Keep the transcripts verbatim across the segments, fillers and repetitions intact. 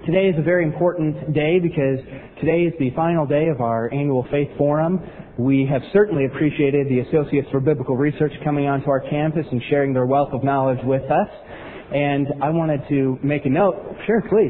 Today is a very important day because today is the final day of our annual Faith Forum. We have certainly appreciated the Associates for Biblical Research coming onto our campus and sharing their wealth of knowledge with us. And I wanted to make a note. Sure, please.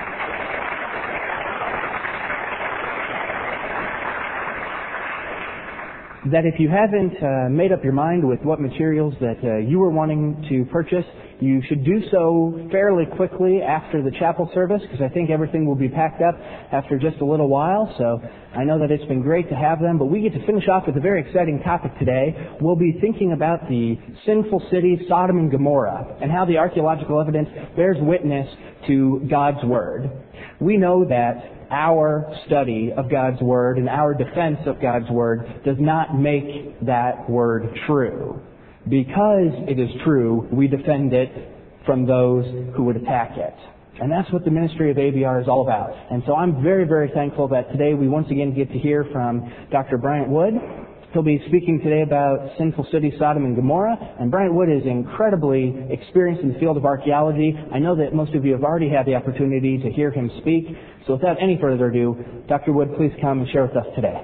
That if you haven't uh, made up your mind with what materials that uh, you were wanting to purchase, you should do so fairly quickly after the chapel service, because I think everything will be packed up after just a little while. So I know that it's been great to have them, but we get to finish off with a very exciting topic today. We'll be thinking about the sinful city Sodom and Gomorrah and how the archaeological evidence bears witness to God's Word. We know that our study of God's Word and our defense of God's Word does not make that Word true. Because it is true, we defend it from those who would attack it. And that's what the ministry of A B R is all about. And so I'm very, very thankful that today we once again get to hear from Doctor Bryant Wood. He'll be speaking today about sinful city Sodom and Gomorrah. And Bryant Wood is incredibly experienced in the field of archaeology. I know that most of you have already had the opportunity to hear him speak. So without any further ado, Doctor Wood, please come and share with us today.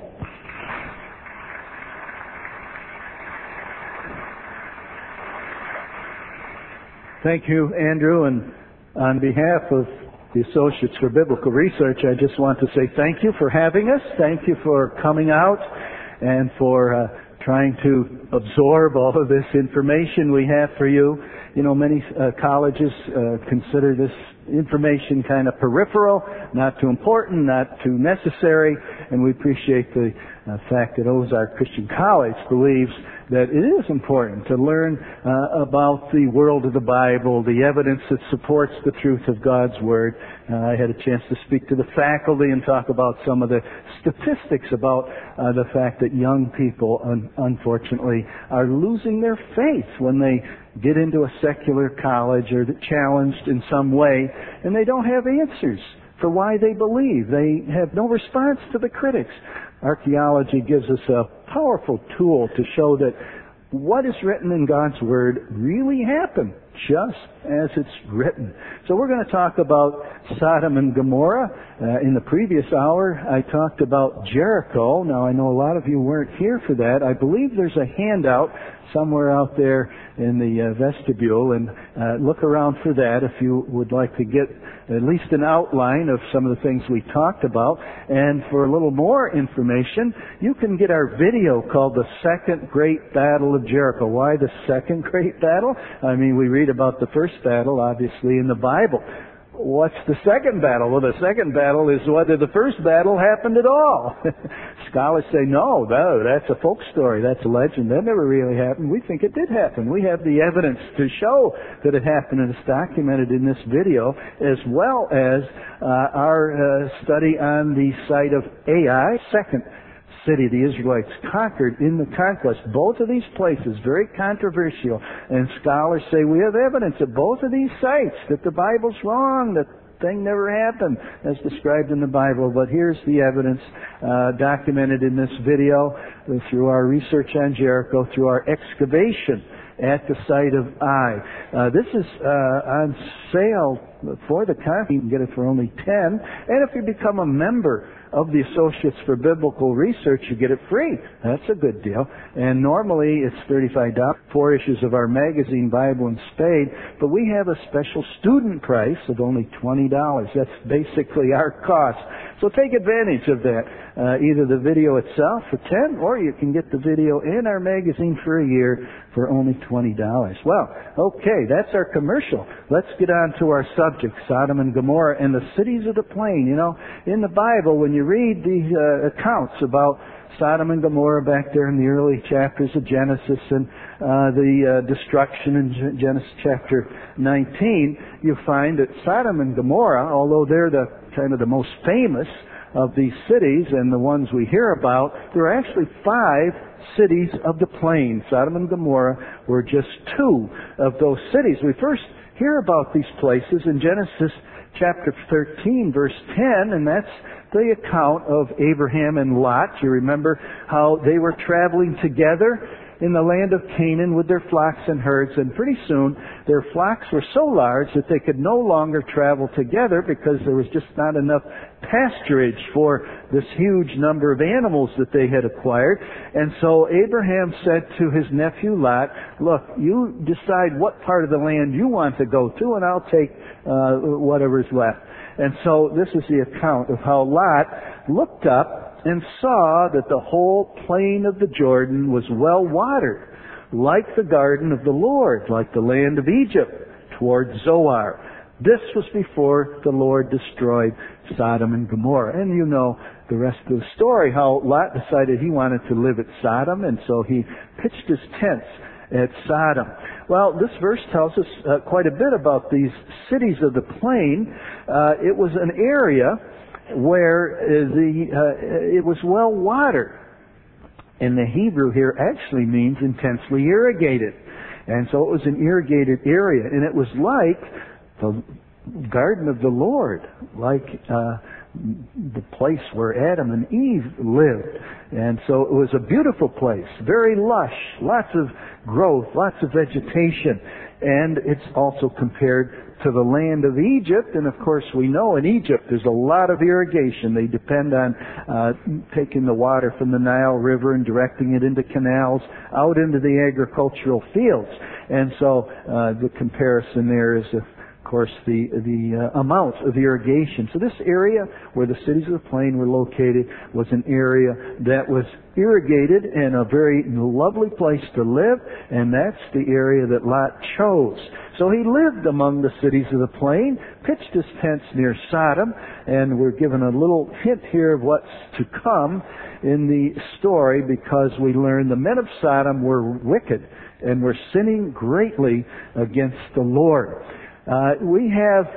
Thank you, Andrew. And on behalf of the Associates for Biblical Research, I just want to say thank you for having us. Thank you for coming out and for uh, trying to absorb all of this information we have for you. You know, many uh, colleges uh, consider this information kind of peripheral, not too important, not too necessary, and we appreciate the uh, fact that Ozark Christian College believes that it is important to learn uh, about the world of the Bible, the evidence that supports the truth of God's Word. Uh, I had a chance to speak to the faculty and talk about some of the statistics about uh, the fact that young people, un- unfortunately, are losing their faith when they get into a secular college or they're challenged in some way, and they don't have answers for why they believe. They have no response to the critics. Archaeology gives us a powerful tool to show that what is written in God's Word really happened, just as it's written. So we're going to talk about Sodom and Gomorrah. Uh, in the previous hour, I talked about Jericho. Now, I know a lot of you weren't here for that. I believe there's a handout somewhere out there in the uh, vestibule, and uh, look around for that if you would like to get at least an outline of some of the things we talked about. And for a little more information, you can get our video called The Second Great Battle of Jericho. Why the Second Great Battle? I mean, we read about the first battle, obviously, in the Bible. What's the second battle? Well, the second battle is whether the first battle happened at all. Scholars say, no, no, that's a folk story. That's a legend. That never really happened. We think it did happen. We have the evidence to show that it happened, and it's documented in this video, as well as uh, our uh, study on the site of Ai, second city the Israelites conquered in the conquest. Both of these places, very controversial, and scholars say we have evidence at both of these sites that the Bible's wrong, that thing never happened as described in the Bible. But here's the evidence uh, documented in this video uh, through our research on Jericho, through our excavation at the site of Ai. Uh, this is uh, on sale for the conference. You can get it for only ten. And if you become a member of the Associates for Biblical Research, you get it free. That's a good deal. And normally it's thirty-five dollars, four issues of our magazine, Bible and Spade, but we have a special student price of only twenty dollars. That's basically our cost. So take advantage of that. Uh, either the video itself for ten dollars, or you can get the video and our magazine for a year for only twenty dollars. Well, okay, that's our commercial. Let's get on to our subject, Sodom and Gomorrah and the cities of the plain. You know, in the Bible, when you read the uh, accounts about Sodom and Gomorrah back there in the early chapters of Genesis and uh, the uh, destruction in Genesis chapter nineteen, you find that Sodom and Gomorrah, although they're the kind of the most famous of these cities and the ones we hear about, there are actually five cities of the plain. Sodom and Gomorrah were just two of those cities. We first hear about these places in Genesis chapter thirteen, verse ten, and that's the account of Abraham and Lot. You remember how they were traveling together in the land of Canaan with their flocks and herds, and pretty soon their flocks were so large that they could no longer travel together because there was just not enough pasturage for this huge number of animals that they had acquired. And so Abraham said to his nephew Lot, look, you decide what part of the land you want to go to, and I'll take uh, whatever's left. And so this is the account of how Lot looked up and saw that the whole plain of the Jordan was well watered, like the garden of the Lord, like the land of Egypt toward Zoar. This was before the Lord destroyed Sodom and Gomorrah. And you know the rest of the story, how Lot decided he wanted to live at Sodom, and so he pitched his tents at Sodom. Well, this verse tells us uh, quite a bit about these cities of the plain. Uh, it was an area where uh, the uh, it was well watered. And the Hebrew here actually means intensely irrigated. And so it was an irrigated area. And it was like the garden of the Lord, like uh, the place where Adam and Eve lived. And so it was a beautiful place, very lush, lots of growth, lots of vegetation. And it's also compared to the land of Egypt. And of course we know in Egypt there's a lot of irrigation. They depend on uh, taking the water from the Nile River and directing it into canals out into the agricultural fields. And so uh, the comparison there is a Of course, the the uh, amount of irrigation. So this area where the cities of the plain were located was an area that was irrigated and a very lovely place to live, and that's the area that Lot chose. So he lived among the cities of the plain, pitched his tents near Sodom, and we're given a little hint here of what's to come in the story, because we learn the men of Sodom were wicked and were sinning greatly against the Lord. Uh, we have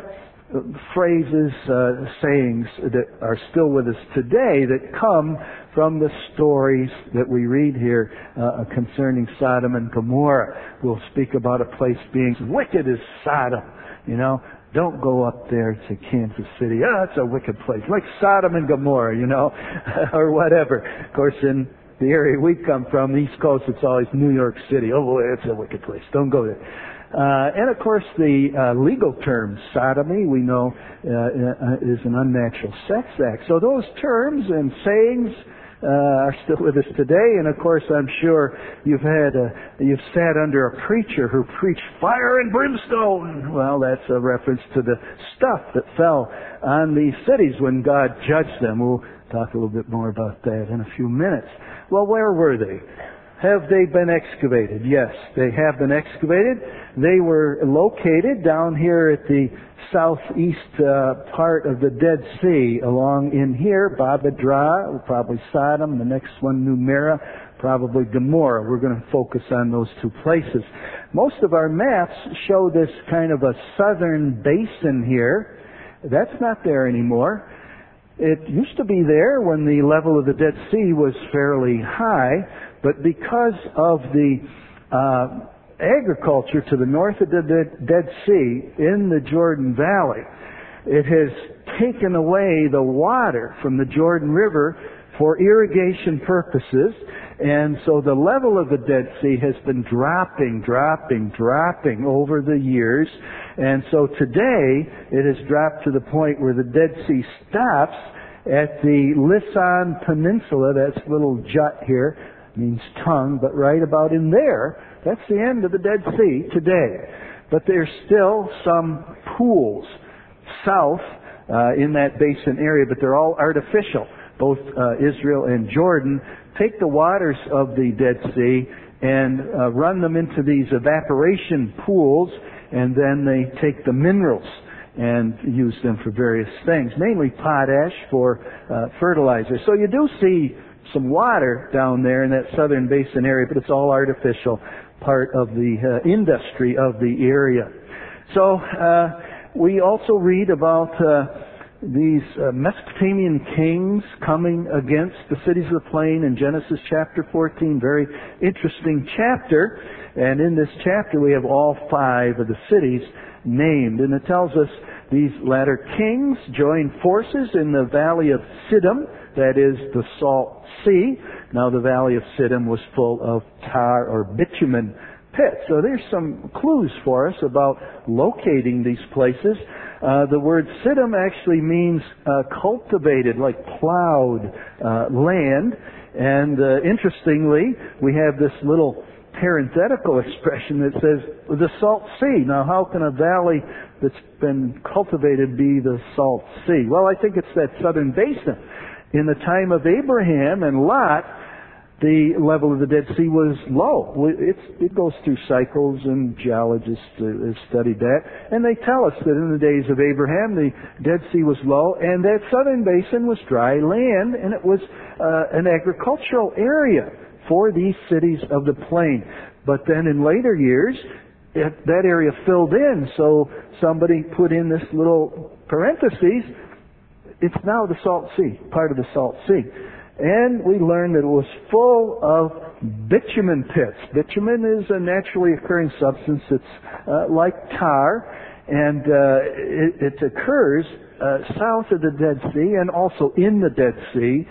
phrases, uh, sayings that are still with us today that come from the stories that we read here uh, concerning Sodom and Gomorrah. We'll speak about a place being wicked as Sodom. You know, don't go up there to Kansas City. Oh, it's a wicked place, like Sodom and Gomorrah, you know, or whatever. Of course, in the area we come from, the East Coast, it's always New York City. Oh boy, it's a wicked place. Don't go there. Uh, and of course the uh, legal term sodomy, we know, uh, uh, is an unnatural sex act. So those terms and sayings uh, are still with us today. And of course, I'm sure you've had a, you've sat under a preacher who preached fire and brimstone. Well, that's a reference to the stuff that fell on these cities when God judged them. We'll talk a little bit more about that in a few minutes. Well, where were they? Have they been excavated? Yes, they have been excavated. They were located down here at the southeast uh, part of the Dead Sea, along in here, Babadra, probably Sodom, the next one, Numera, probably Gomorrah. We're going to focus on those two places. Most of our maps show this kind of a southern basin here. That's not there anymore. It used to be there when the level of the Dead Sea was fairly high, but because of the uh, agriculture to the north of the Dead Sea in the Jordan Valley, it has taken away the water from the Jordan River for irrigation purposes, and so the level of the Dead Sea has been dropping, dropping, dropping over the years, and so today it has dropped to the point where the Dead Sea stops at the Lisan Peninsula. That's a little jut here, means tongue, but right about in there, that's the end of the Dead Sea today. But there's still some pools south uh, in that basin area, but they're all artificial. Both uh, Israel and Jordan take the waters of the Dead Sea and uh, run them into these evaporation pools, and then they take the minerals and use them for various things, mainly potash for uh, fertilizer. So you do see some water down there in that southern basin area, but it's all artificial, part of the uh, industry of the area. So uh, we also read about uh, these uh, Mesopotamian kings coming against the cities of the plain in Genesis chapter fourteen. Very interesting chapter. And in this chapter we have all five of the cities named. And it tells us these latter kings joined forces in the valley of Siddim, that is the Salt Sea. Now the valley of Siddim was full of tar or bitumen pits. So there's some clues for us about locating these places. Uh, the word Siddim actually means uh, cultivated, like plowed uh, land. And uh, interestingly, we have this little parenthetical expression that says the Salt Sea. Now, how can a valley that's been cultivated be the Salt Sea? Well, I think it's that southern basin. In the time of Abraham and Lot, the level of the Dead Sea was low. It's, it goes through cycles, and geologists have studied that. And they tell us that in the days of Abraham, the Dead Sea was low, and that southern basin was dry land, and it was uh, an agricultural area for these cities of the plain. But then in later years, it, that area filled in, so somebody put in this little parentheses. It's now the Salt Sea, part of the Salt Sea. And we learned that it was full of bitumen pits. Bitumen is a naturally occurring substance. It's uh, like tar, and uh, it, it occurs uh, south of the Dead Sea and also in the Dead Sea.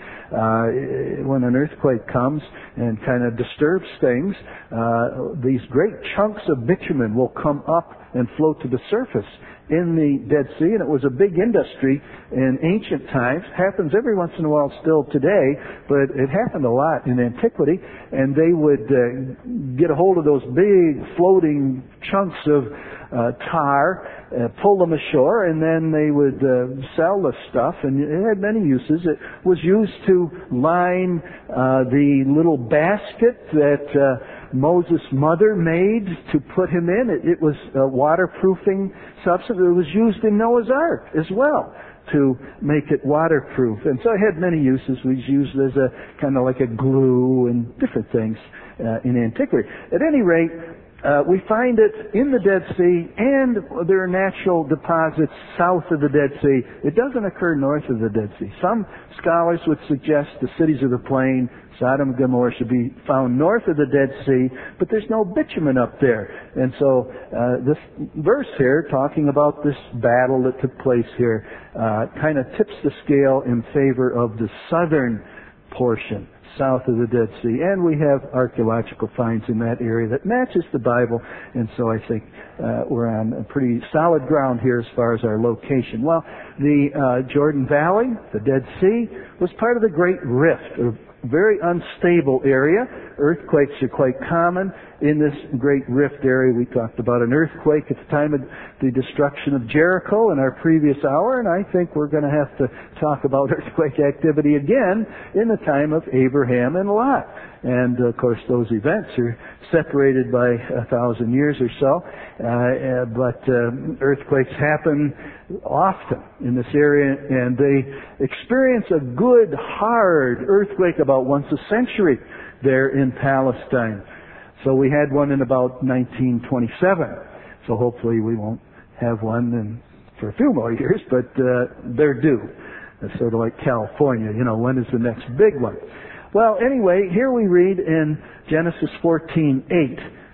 Uh, when an earthquake comes and kind of disturbs things, uh, these great chunks of bitumen will come up and float to the surface in the Dead Sea, and it was a big industry in ancient times. Happens every once in a while still today, but it happened a lot in antiquity, and they would uh, get a hold of those big floating chunks of uh, tar, uh, pull them ashore, and then they would uh, sell the stuff, and it had many uses. It was used to line uh, the little basket that uh, Moses' mother made to put him in. It, it was a waterproofing substance. It was used in Noah's Ark as well to make it waterproof. And so it had many uses. It was used as a kind of like a glue and different things uh, in antiquity. At any rate, uh, we find it in the Dead Sea, and there are natural deposits south of the Dead Sea. It doesn't occur north of the Dead Sea. Some scholars would suggest the cities of the plain, Sodom and Gomorrah, should be found north of the Dead Sea, but there's no bitumen up there. And so uh, this verse here, talking about this battle that took place here, uh, kind of tips the scale in favor of the southern portion, south of the Dead Sea. And we have archaeological finds in that area that matches the Bible, and so I think uh, we're on a pretty solid ground here as far as our location. Well, the uh, Jordan Valley, the Dead Sea, was part of the Great Rift, or very unstable area. Earthquakes are quite common in this Great Rift area. We talked about an earthquake at the time of the destruction of Jericho in our previous hour, and I think we're going to have to talk about earthquake activity again in the time of Abraham and Lot. And of course those events are separated by a thousand years or so, uh, but um, earthquakes happen often in this area, and they experience a good, hard earthquake about once a century there in Palestine. So we had one in about nineteen twenty-seven. So hopefully we won't have one in, for a few more years, but uh, they're due. It's sort of like California, you know, when is the next big one? Well, anyway, here we read in Genesis fourteen eight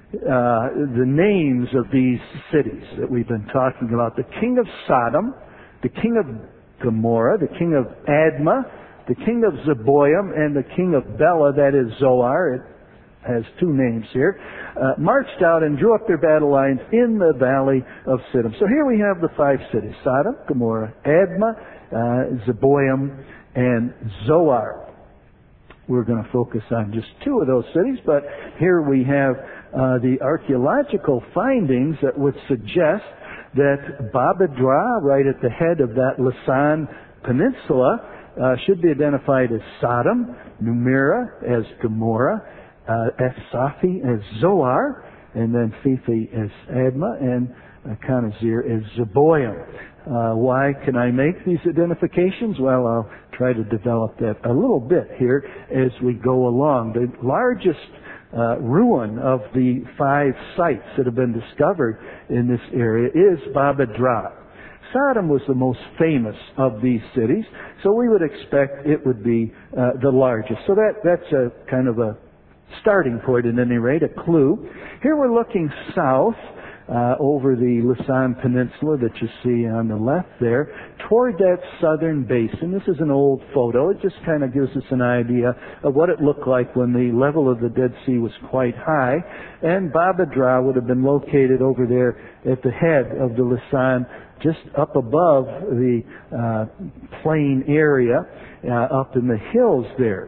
uh, the names of these cities that we've been talking about. The king of Sodom, the king of Gomorrah, the king of Admah, the king of Zeboim, and the king of Bela, that is Zoar. It has two names here, uh, marched out and drew up their battle lines in the valley of Siddim. So here we have the five cities: Sodom, Gomorrah, Admah, uh, Zeboim, and Zoar. We're going to focus on just two of those cities, but here we have uh, the archaeological findings that would suggest that Babadra, right at the head of that Lisan Peninsula, uh, should be identified as Sodom, Numira as Gomorrah, uh, Es-Safi as Zoar, and then Fifi as Admah, and uh, Kanazir as Zeboim. Uh, why can I make these identifications? Well, I'll try to develop that a little bit here as we go along. The largest uh, ruin of the five sites that have been discovered in this area is Babadra. Sodom was the most famous of these cities, so we would expect it would be uh, the largest. So that that's a kind of a starting point, at any rate, a clue. Here we're looking south uh, over the Lisan Peninsula that you see on the left there, toward that southern basin. This is an old photo. It just kind of gives us an idea of what it looked like when the level of the Dead Sea was quite high. And Baba Dra would have been located over there at the head of the Lisan, just up above the uh, plain area, uh, up in the hills there.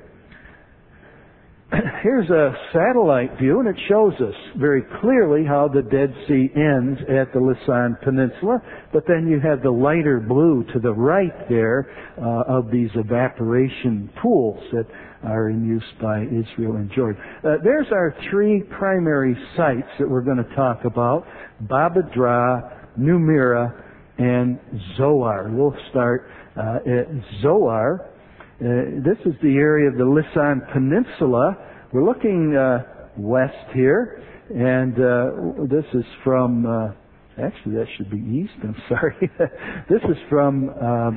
Here's a satellite view, and it shows us very clearly how the Dead Sea ends at the Lisan Peninsula. But then you have the lighter blue to the right there uh, of these evaporation pools that are in use by Israel and Jordan. Uh, there's our three primary sites that we're going to talk about: Baba Dra, Numira, and Zoar. We'll start uh, at Zoar. Uh, this is the area of the Lisan Peninsula. We're looking uh, west here, and uh, this is from, uh, actually that should be east, I'm sorry. This is from uh,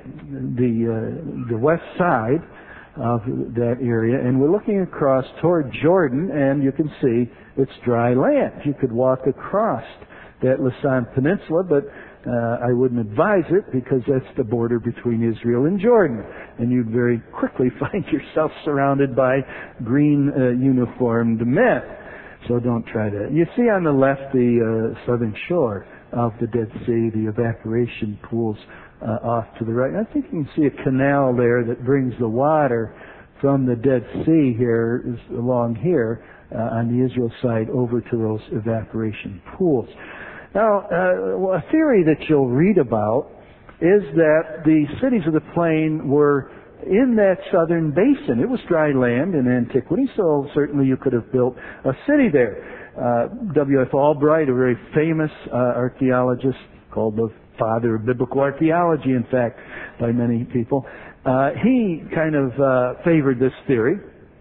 the, uh, the west side of that area, and we're looking across toward Jordan, and you can see it's dry land. You could walk across that Lisan Peninsula, but Uh, I wouldn't advise it, because that's the border between Israel and Jordan. And you'd very quickly find yourself surrounded by green uh, uniformed men. So don't try that. You see on the left the uh, southern shore of the Dead Sea, the evaporation pools uh, off to the right. And I think you can see a canal there that brings the water from the Dead Sea here, is along here, uh, on the Israel side, over to those evaporation pools. Now, uh, a theory that you'll read about is that the cities of the plain were in that southern basin. It was dry land in antiquity, so certainly you could have built a city there. Uh, W F Albright, a very famous uh, archaeologist, called the father of biblical archaeology, in fact, by many people, uh, he kind of uh, favored this theory.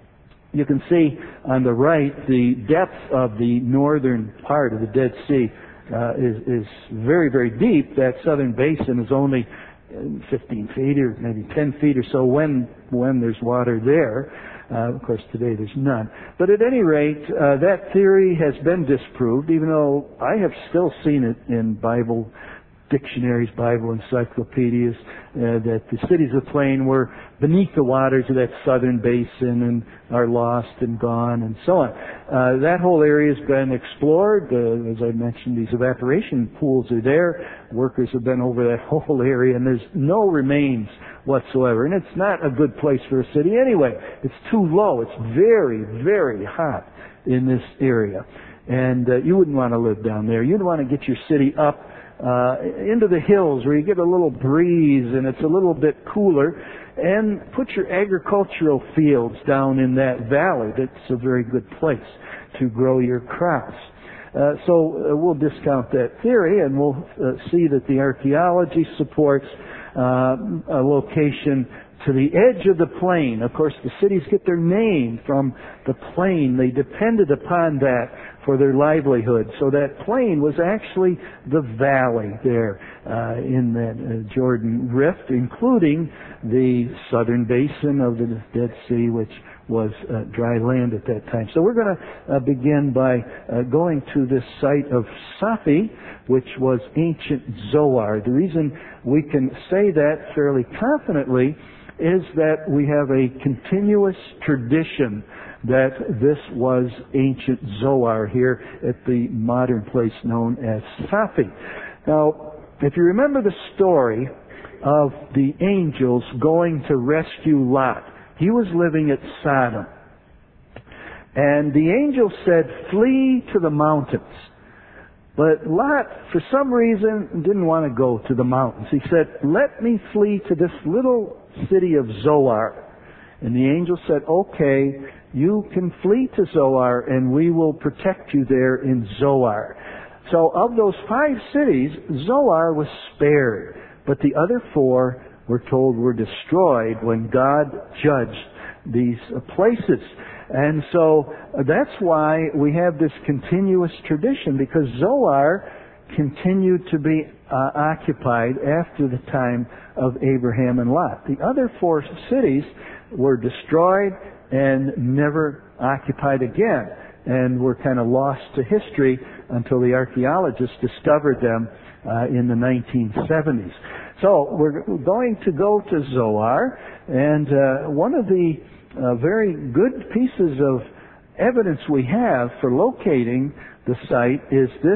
You can see on the right the depth of the northern part of the Dead Sea. Uh, is, is very, very deep. That southern basin is only fifteen feet or maybe ten feet or so when when there's water there. Uh, of course, today there's none. But at any rate, uh, that theory has been disproved, even though I have still seen it in Bible dictionaries, Bible encyclopedias, uh, that the cities of the plain were beneath the waters of that southern basin and are lost and gone and so on. Uh, that whole area has been explored. Uh, as I mentioned, these evaporation pools are there. Workers have been over that whole area, and there's no remains whatsoever. And it's not a good place for a city anyway. It's too low. It's very, very hot in this area. And uh, you wouldn't want to live down there. You'd want to get your city up Uh, into the hills where you get a little breeze and it's a little bit cooler, and put your agricultural fields down in that valley. That's a very good place to grow your crops. Uh, so uh, we'll discount that theory, and we'll uh, see that the archaeology supports uh, a location to the edge of the plain. Of course, the cities get their name from the plain. They depended upon that for their livelihood. So that plain was actually the valley there uh, in that uh, Jordan Rift, including the southern basin of the Dead Sea, which was uh, dry land at that time. So we're going to uh, begin by uh, going to this site of Safi, which was ancient Zoar. The reason we can say that fairly confidently is that we have a continuous tradition that this was ancient Zoar here at the modern place known as Safi. Now, if you remember the story of the angels going to rescue Lot, he was living at Sodom. And the angel said, "Flee to the mountains." But Lot, for some reason, didn't want to go to the mountains. He said, "Let me flee to this little city of Zoar." And the angel said, "Okay, you can flee to Zoar, and we will protect you there in Zoar." So of those five cities, Zoar was spared, but the other four, we're told, were destroyed when God judged these places. And so that's why we have this continuous tradition, because Zoar continued to be uh, occupied after the time of Abraham and Lot. The other four cities were destroyed and never occupied again, and were kind of lost to history until the archaeologists discovered them uh, in the nineteen seventies. So we're going to go to Zoar, and uh, one of the uh, very good pieces of evidence we have for locating the site is this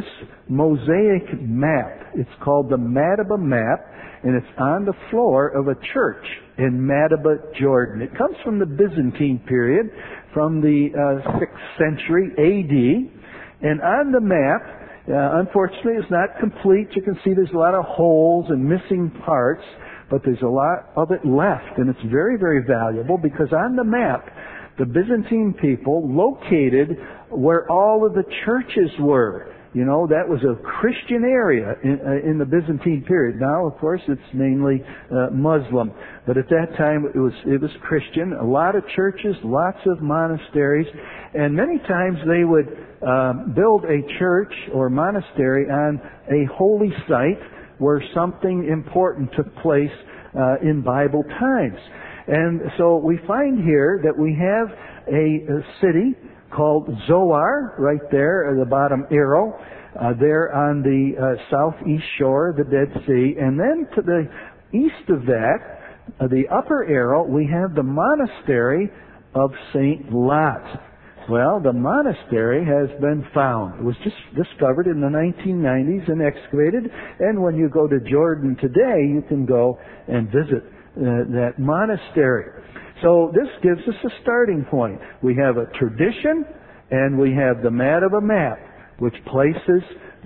mosaic map. It's called the Madaba map, and it's on the floor of a church in Madaba, Jordan. It comes from the Byzantine period, from the uh, sixth century A D, and on the map, uh, unfortunately, it's not complete. You can see there's a lot of holes and missing parts, but there's a lot of it left, and it's very, very valuable because on the map, the Byzantine people located where all of the churches were. You know, that was a Christian area in, uh, in the Byzantine period. Now, of course, it's mainly uh, Muslim. But at that time, it was it was Christian. A lot of churches, lots of monasteries. And many times they would uh, build a church or monastery on a holy site where something important took place uh, in Bible times. And so we find here that we have a, a city called Zoar, right there at the bottom arrow, uh, there on the uh, southeast shore of the Dead Sea. And then to the east of that, uh, the upper arrow, we have the monastery of Saint Lot. Well, the monastery has been found. It was just discovered in the nineteen nineties and excavated. And when you go to Jordan today, you can go and visit uh, that monastery. So this gives us a starting point. We have a tradition, and we have the Madaba map, which places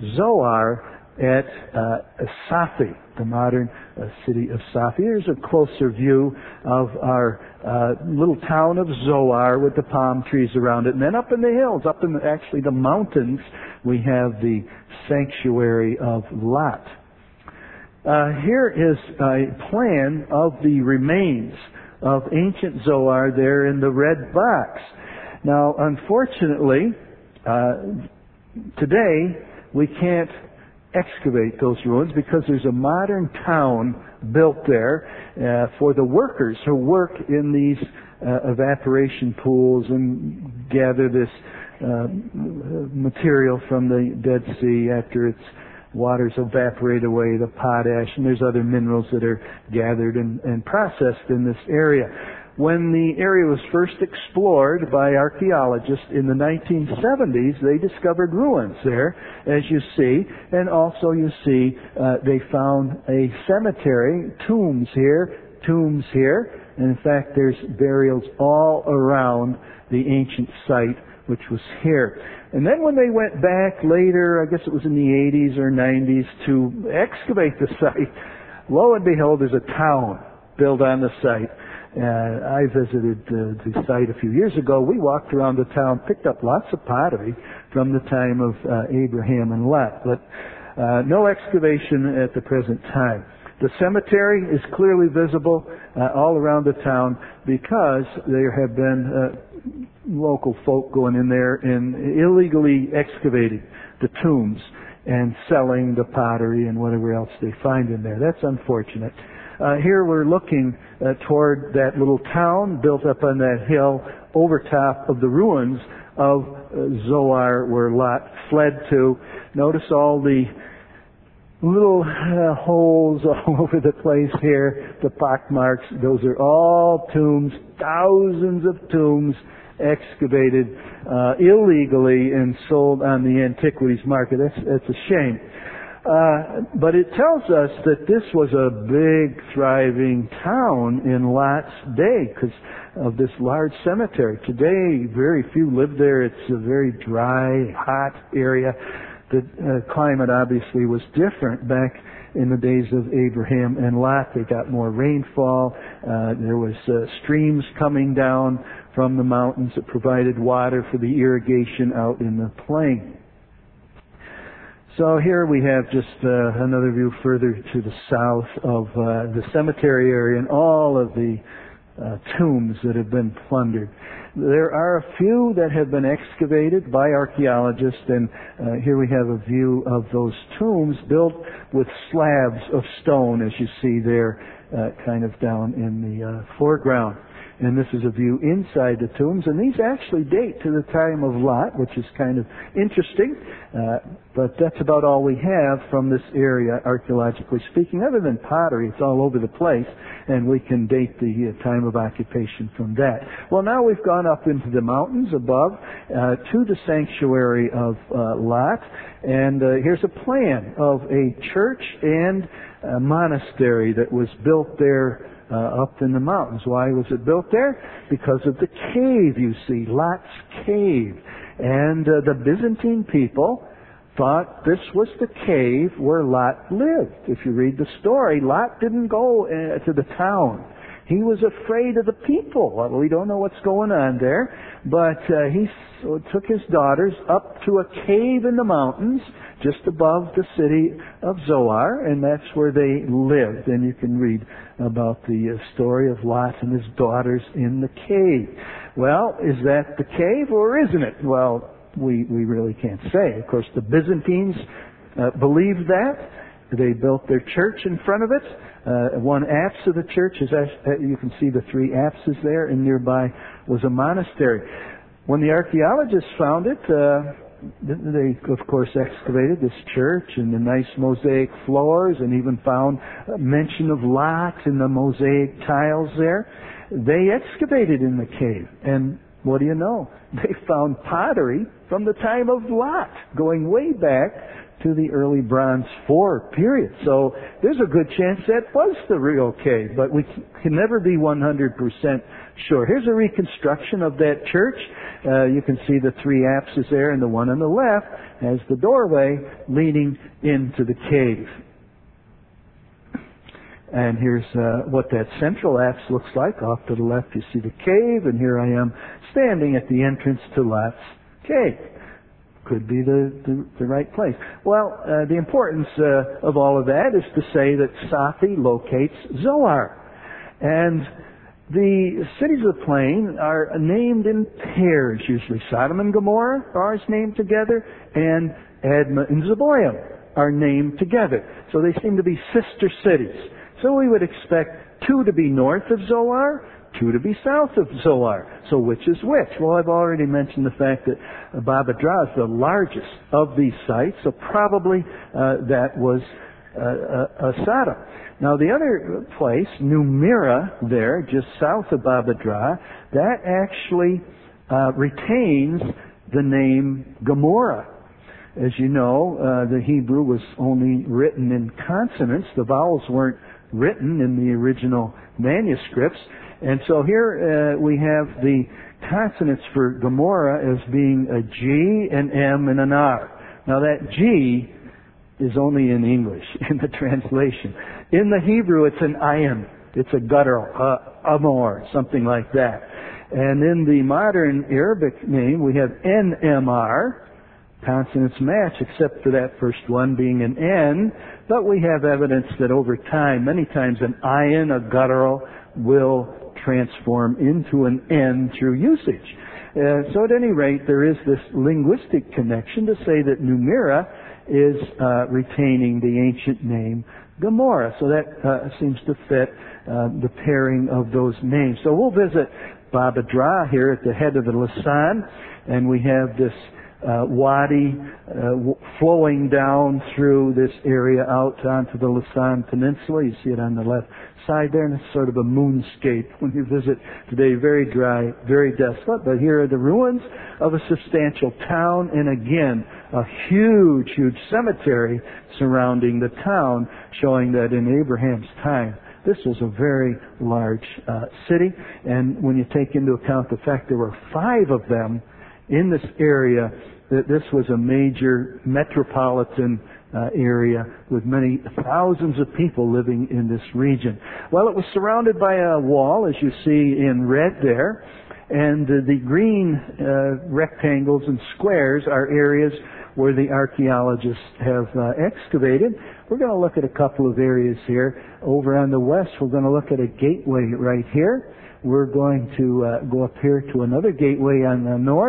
Zoar at uh, Safi, the modern uh, city of Safi. Here's a closer view of our uh, little town of Zoar with the palm trees around it. And then up in the hills, up in the, actually the mountains, we have the sanctuary of Lot. Uh, here is a plan of the remains of ancient Zoar there in the red box. Now, unfortunately, uh, today we can't excavate those ruins because there's a modern town built there uh, for the workers who work in these uh, evaporation pools and gather this uh, material from the Dead Sea after it's waters evaporate away the potash, and there's other minerals that are gathered and, and processed in this area. When the area was first explored by archaeologists in the nineteen seventies, they discovered ruins there, as you see, and also you see uh, they found a cemetery, tombs here, tombs here, and in fact there's burials all around the ancient site, which was here. And then when they went back later, I guess it was in the eighties or nineties, to excavate the site, lo and behold, there's a town built on the site. Uh, I visited uh, the site a few years ago. We walked around the town, picked up lots of pottery from the time of uh, Abraham and Lot, but uh, no excavation at the present time. The cemetery is clearly visible uh, all around the town because there have been uh, local folk going in there and illegally excavating the tombs and selling the pottery and whatever else they find in there. That's unfortunate. Uh, here we're looking uh, toward that little town built up on that hill over top of the ruins of uh, Zoar where Lot fled to. Notice all the little uh, holes all over the place here, the pock marks. Those are all tombs, thousands of tombs excavated uh, illegally and sold on the antiquities market. That's, that's a shame. Uh, but it tells us that this was a big, thriving town in Lot's day because of this large cemetery. Today, very few live there. It's a very dry, hot area. The uh, climate obviously was different back in the days of Abraham and Lot. They got more rainfall. Uh, there was uh, streams coming down from the mountains that provided water for the irrigation out in the plain. So here we have just uh, another view further to the south of uh, the cemetery area and all of the uh, tombs that have been plundered. There are a few that have been excavated by archaeologists, and uh, here we have a view of those tombs built with slabs of stone, as you see there, uh, kind of down in the uh, foreground. And this is a view inside the tombs. And these actually date to the time of Lot, which is kind of interesting. Uh, but that's about all we have from this area, archaeologically speaking. Other than pottery, it's all over the place. And we can date the uh, time of occupation from that. Well, now we've gone up into the mountains above uh, to the sanctuary of uh, Lot. And uh, here's a plan of a church and a monastery that was built there uh, up in the mountains. Why was it built there? Because of the cave, you see, Lot's cave. And uh, the Byzantine people thought this was the cave where Lot lived. If you read the story, Lot didn't go uh, to the town. He was afraid of the people. Well, we don't know what's going on there, but uh, he took his daughters up to a cave in the mountains just above the city of Zoar, and that's where they lived. And you can read about the uh, story of Lot and his daughters in the cave. Well, is that the cave or isn't it? Well, we, we really can't say. Of course, the Byzantines uh, believed that. They built their church in front of it. Uh, one apse of the church is, uh, you can see the three apses there, and nearby was a monastery. When the archaeologists found it, uh, they, of course, excavated this church and the nice mosaic floors and even found a mention of Lot in the mosaic tiles there. They excavated in the cave, and what do you know? They found pottery from the time of Lot, going way back to the early Bronze Four period. So there's a good chance that was the real cave, but we can never be one hundred percent sure. Here's a reconstruction of that church. Uh, you can see the three apses there, and the one on the left has the doorway leading into the cave. And here's uh, what that central apse looks like. Off to the left you see the cave, and here I am standing at the entrance to Lot's cave. Could be the, the, the right place. Well, uh, the importance uh, of all of that is to say that Safi locates Zoar. And the cities of the plain are named in pairs, usually. Sodom and Gomorrah are named together, and Admah and Zeboim are named together. So they seem to be sister cities. So we would expect two to be north of Zoar, two to be south of Zoar. So which is which? Well, I've already mentioned the fact that Baba Drah is the largest of these sites, so probably uh, that was uh, uh, uh, Sodom. Now the other place, Numira, there, just south of Baba Drah, that actually uh, retains the name Gomorrah. As you know, uh, the Hebrew was only written in consonants. The vowels weren't written in the original manuscripts. And so here uh, we have the consonants for Gomorrah as being a G, an M, and an R. Now that G is only in English, in the translation. In the Hebrew, it's an ayin. It's a guttural, uh, amor, something like that. And in the modern Arabic name, we have N M R. Consonants match, except for that first one being an N. But we have evidence that over time, many times an ayin, a guttural, will transform into an N through usage. Uh, so at any rate, there is this linguistic connection to say that Numira is uh, retaining the ancient name Gomorrah. So that uh, seems to fit uh, the pairing of those names. So we'll visit Baba Drah here at the head of the Lisan, and we have this Uh, wadi uh, w- flowing down through this area out onto the Lisan Peninsula. You see it on the left side there, and it's sort of a moonscape when you visit today. Very dry, very desolate. But here are the ruins of a substantial town, and again, a huge, huge cemetery surrounding the town, showing that in Abraham's time, this was a very large uh, city. And when you take into account the fact there were five of them in this area, that this was a major metropolitan uh, area with many thousands of people living in this region. Well, it was surrounded by a wall, as you see in red there, and uh, the green uh, rectangles and squares are areas where the archaeologists have uh, excavated. We're going to look at a couple of areas here. Over on the west, we're going to look at a gateway right here. We're going to uh, go up here to another gateway on the north,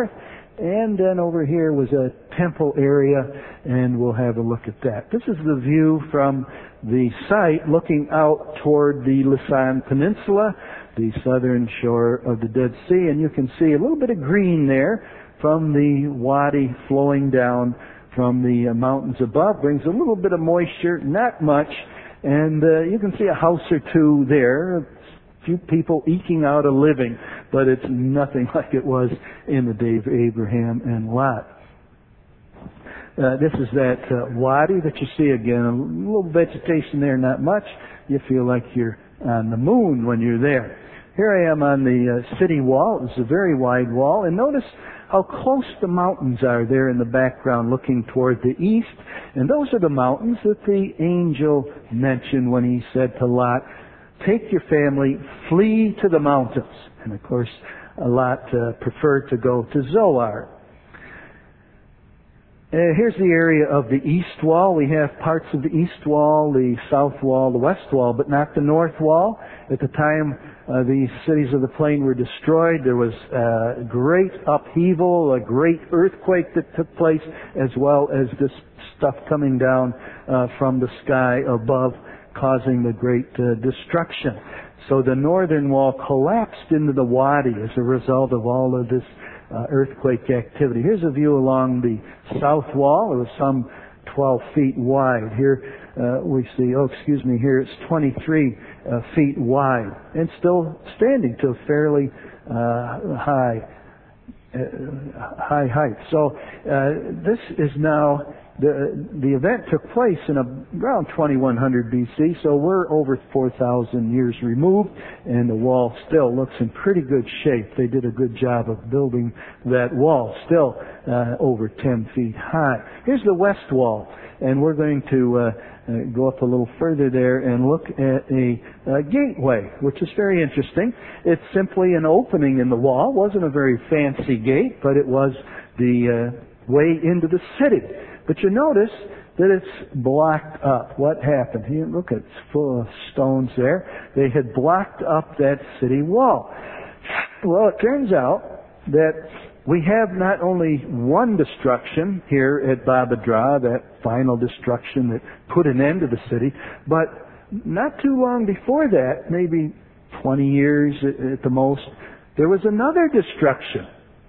And then over here was a temple area, and we'll have a look at that. This is the view from the site looking out toward the Lisan Peninsula, the southern shore of the Dead Sea, and you can see a little bit of green there from the wadi flowing down from the uh, mountains above. Brings a little bit of moisture, not much, and uh, you can see a house or two there, a few people eking out a living, but it's nothing like it was in the day of Abraham and Lot. Uh, this is that uh, wadi that you see again, a little vegetation there, not much. You feel like you're on the moon when you're there. Here I am on the uh, city wall. It's a very wide wall, and notice how close the mountains are there in the background looking toward the east. And those are the mountains that the angel mentioned when he said to Lot, take your family, flee to the mountains. And of course, Lot uh, preferred to go to Zoar. Uh, here's the area of the east wall. We have parts of the east wall, the south wall, the west wall, but not the north wall. At the time uh, the cities of the plain were destroyed, there was a great upheaval, a great earthquake that took place, as well as this stuff coming down uh, from the sky above, causing the great uh, destruction. So the northern wall collapsed into the wadi as a result of all of this Uh, earthquake activity. Here's a view along the south wall. It was some twelve feet wide. Here uh, we see, oh excuse me, here it's twenty-three uh, feet wide and still standing to a fairly uh, high uh, high height. So uh, this is now, the the event took place in a, around twenty-one hundred B C, so we're over four thousand years removed, and the wall still looks in pretty good shape. They did a good job of building that wall, still uh, over ten feet high. Here's the west wall, and we're going to uh, uh, go up a little further there and look at a, a gateway, which is very interesting. It's simply an opening in the wall. It wasn't a very fancy gate, but it was the uh, way into the city. But you notice that it's blocked up. What happened? Here, look, it's full of stones there. They had blocked up that city wall. Well, it turns out that we have not only one destruction here at Babadra, that final destruction that put an end to the city, but not too long before that, maybe twenty years at the most, there was another destruction.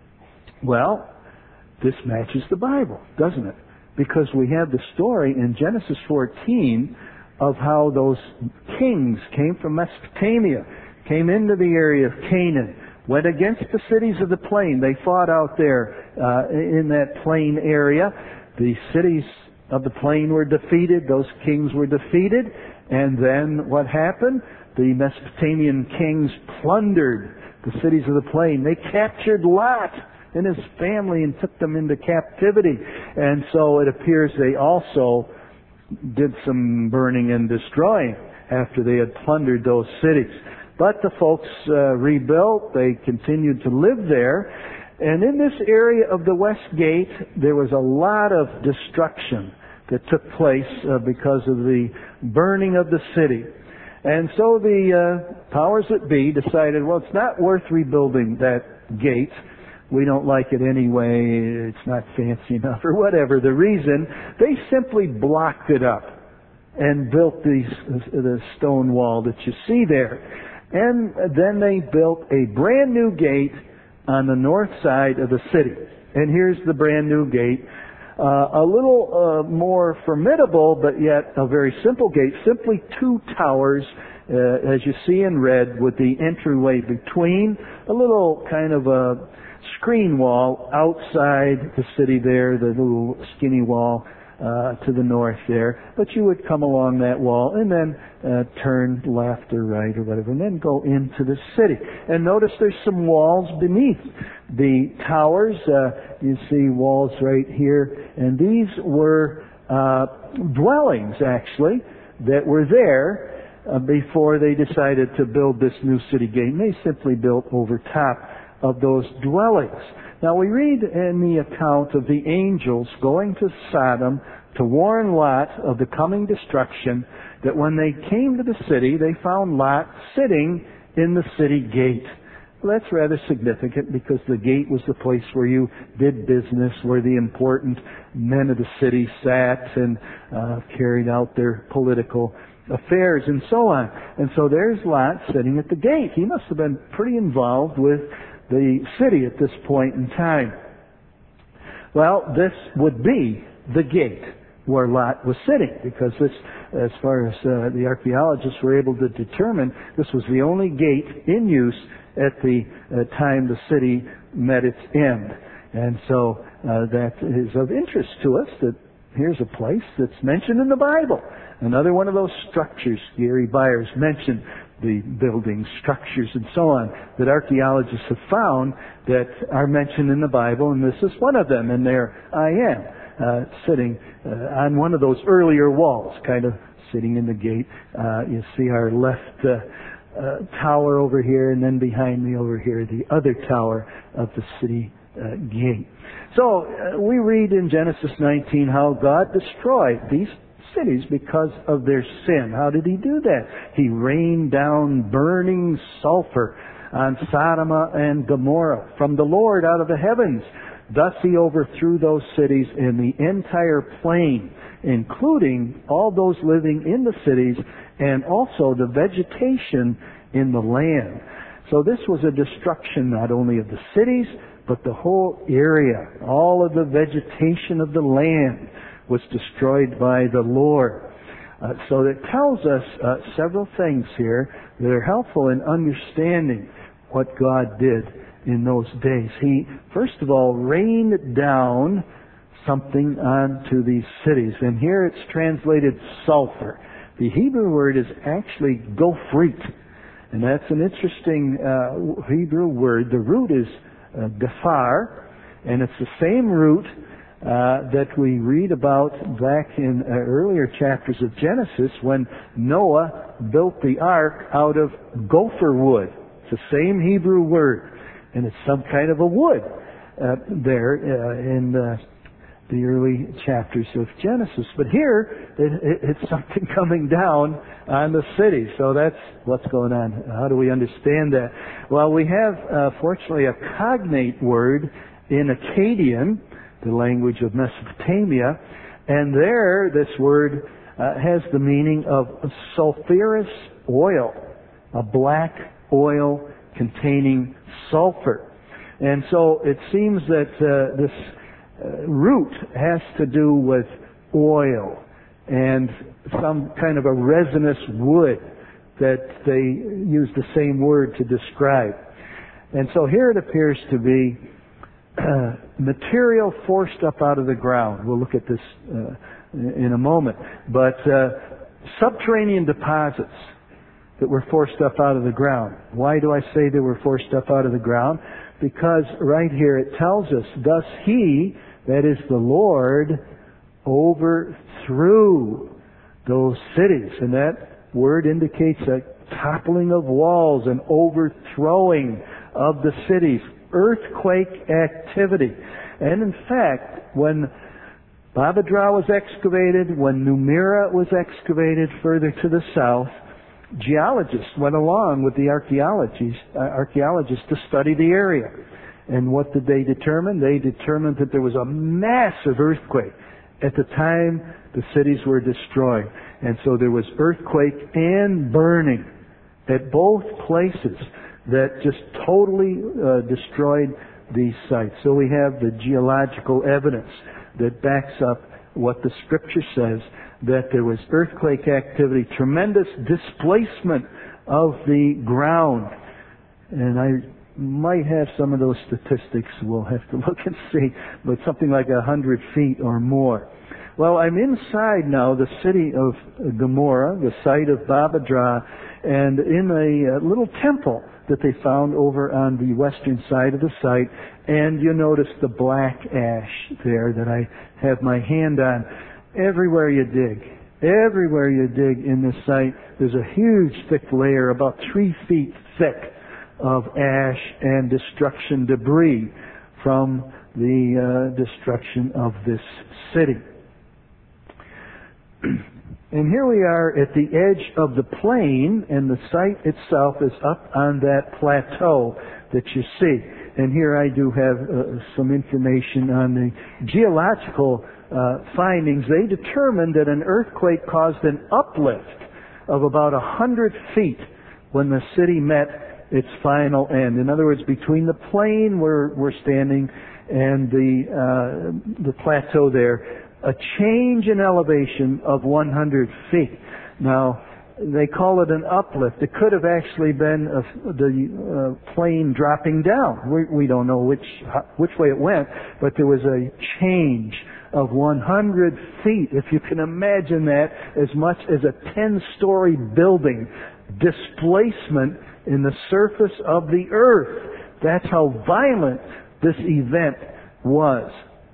Well, this matches the Bible, doesn't it? Because we have the story in Genesis fourteen of how those kings came from Mesopotamia, came into the area of Canaan, went against the cities of the plain. They fought out there uh, in that plain area. The cities of the plain were defeated. Those kings were defeated. And then what happened? The Mesopotamian kings plundered the cities of the plain. They captured Lot and his family and took them into captivity. And so it appears they also did some burning and destroying after they had plundered those cities. But the folks uh, rebuilt. They continued to live there. And in this area of the West Gate, there was a lot of destruction that took place uh, because of the burning of the city. And so the uh, powers that be decided, well, it's not worth rebuilding that gate. We don't like it anyway, it's not fancy enough, or whatever the reason. They simply blocked it up and built these, the stone wall that you see there. And then they built a brand new gate on the north side of the city. And here's the brand new gate. Uh, a little uh, more formidable, but yet a very simple gate. Simply two towers, uh, as you see in red, with the entryway between. A little kind of a screen wall outside the city there, the little skinny wall uh, to the north there. But you would come along that wall and then uh, turn left or right or whatever, and then go into the city. And notice there's some walls beneath the towers. Uh, you see walls right here, and these were uh, dwellings actually that were there uh, before they decided to build this new city gate. And they simply built over top of those dwellings. Now we read in the account of the angels going to Sodom to warn Lot of the coming destruction, that when they came to the city, they found Lot sitting in the city gate. Well, that's rather significant because the gate was the place where you did business, where the important men of the city sat and uh, carried out their political affairs and so on. And so there's Lot sitting at the gate. He must have been pretty involved with the city at this point in time. Well, this would be the gate where Lot was sitting, because this, as far as uh, the archaeologists were able to determine, this was the only gate in use at the uh, time the city met its end. And so uh, that is of interest to us, that here's a place that's mentioned in the Bible. Another one of those structures, Gary Byers mentioned the buildings, structures, and so on, that archaeologists have found that are mentioned in the Bible, and this is one of them. And there I am, uh, sitting uh, on one of those earlier walls, kind of sitting in the gate. Uh, you see our left uh, uh, tower over here, and then behind me over here, the other tower of the city uh, gate. So uh, we read in Genesis nineteen how God destroyed these cities because of their sin. How did He do that? He rained down burning sulfur on Sodom and Gomorrah from the Lord out of the heavens. Thus He overthrew those cities in the entire plain, including all those living in the cities and also the vegetation in the land. So this was a destruction not only of the cities, but the whole area. All of the vegetation of the land was destroyed by the Lord. Uh, so it tells us uh, several things here that are helpful in understanding what God did in those days. He, first of all, rained down something onto these cities. And here it's translated sulfur. The Hebrew word is actually gophrit. And that's an interesting uh, Hebrew word. The root is uh, gafar, and it's the same root Uh, that we read about back in uh, earlier chapters of Genesis when Noah built the ark out of gopher wood. It's the same Hebrew word, and it's some kind of a wood uh, there uh, in uh, the early chapters of Genesis. But here, it, it, it's something coming down on the city. So that's what's going on. How do we understand that? Well, we have, uh, fortunately, a cognate word in Akkadian, the language of Mesopotamia, and there this word uh, has the meaning of sulfurous oil, a black oil containing sulfur. And so it seems that uh, this uh, root has to do with oil and some kind of a resinous wood that they use the same word to describe. And so here it appears to be Uh, material forced up out of the ground. We'll look at this uh, in a moment. But uh, subterranean deposits that were forced up out of the ground. Why do I say they were forced up out of the ground? Because right here it tells us, thus He, that is the Lord, overthrew those cities. And that word indicates a toppling of walls, an overthrowing of the cities. Earthquake activity. And in fact, when Babadra was excavated, when Numira was excavated further to the south, geologists went along with the archaeologists, uh, archaeologists to study the area. And what did they determine? They determined that there was a massive earthquake at the time the cities were destroyed. And so there was earthquake and burning at both places that just totally uh, destroyed these sites. So we have the geological evidence that backs up what the Scripture says, that there was earthquake activity, tremendous displacement of the ground. And I might have some of those statistics. We'll have to look and see, but something like a hundred feet or more. Well, I'm inside now the city of Gomorrah, the site of Babadra, and in a uh, little temple that they found over on the western side of the site. And you notice the black ash there that I have my hand on. Everywhere you dig, everywhere you dig in this site, there's a huge thick layer, about three feet thick, of ash and destruction debris from the uh, destruction of this city. And here we are at the edge of the plain, and the site itself is up on that plateau that you see. And here I do have uh, some information on the geological uh, findings. They determined that an earthquake caused an uplift of about a hundred feet when the city met its final end. In other words, between the plain where we're standing and the uh, the plateau there, a change in elevation of one hundred feet. Now, they call it an uplift. It could have actually been a, the uh, plane dropping down. We, we don't know which which way it went, but there was a change of one hundred feet. If you can imagine that, as much as a ten-story building displacement in the surface of the earth. That's how violent this event was.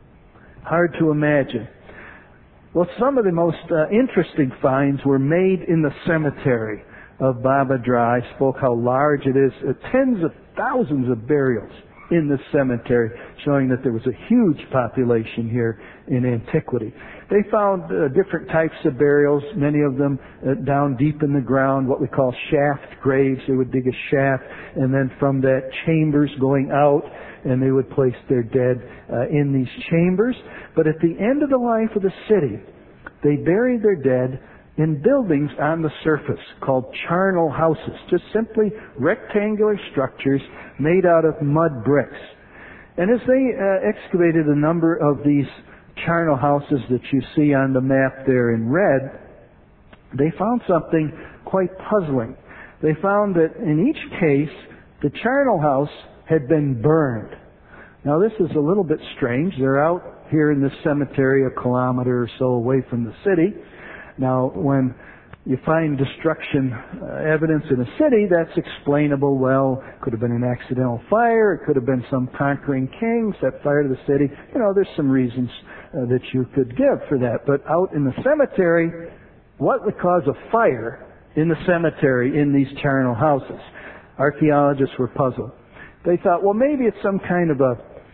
Hard to imagine. Well, some of the most uh, interesting finds were made in the cemetery of Babadra. I spoke how large it is. Uh, tens of thousands of burials in the cemetery, showing that there was a huge population here in antiquity. They found uh, different types of burials, many of them uh, down deep in the ground, what we call shaft graves. They would dig a shaft, and then from that, chambers going out, and they would place their dead uh, in these chambers. But at the end of the life of the city, they buried their dead in buildings on the surface called charnel houses, just simply rectangular structures made out of mud bricks. And as they uh, excavated a number of these charnel houses that you see on the map there in red, they found something quite puzzling. They found that in each case, the charnel house had been burned. Now this is a little bit strange. They're out here in this cemetery a kilometer or so away from the city. Now when you find destruction uh, evidence in a city, that's explainable. Well, could have been an accidental fire. It could have been some conquering king set fire to the city. You know, there's some reasons uh, that you could give for that. But out in the cemetery, what would cause a fire in the cemetery in these charnel houses? Archaeologists were puzzled. They thought, well, maybe it's some kind of a